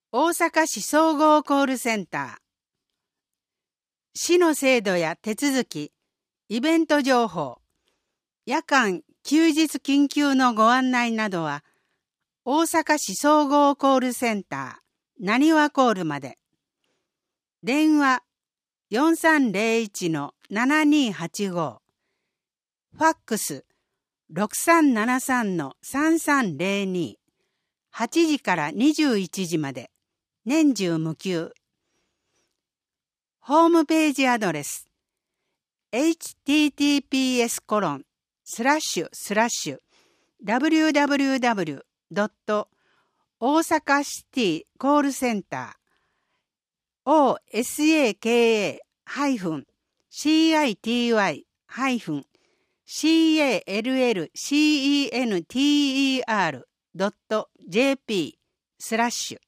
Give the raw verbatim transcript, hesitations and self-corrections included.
大阪市総合コールセンター。市の制度や手続き、イベント情報、夜間・休日緊急のご案内などは、大阪市総合コールセンター、なにわコールまで。電話 よんさんゼロいちのななにはちご、ファックス ろくさんななさんのさんさんゼロに、はちじからにじゅういちじまで。年中無休。ホームページアドレス エイチティーティーピーエスコロンスラッシュスラッシュダブリューダブリューダブリュードット大阪シティコールセンター オーエスエーケーエー ハイフン シーアイティーワイ ハイフン シーエーエルエルシーイーエヌティーイーアール ドット ジェーピー スラッシュ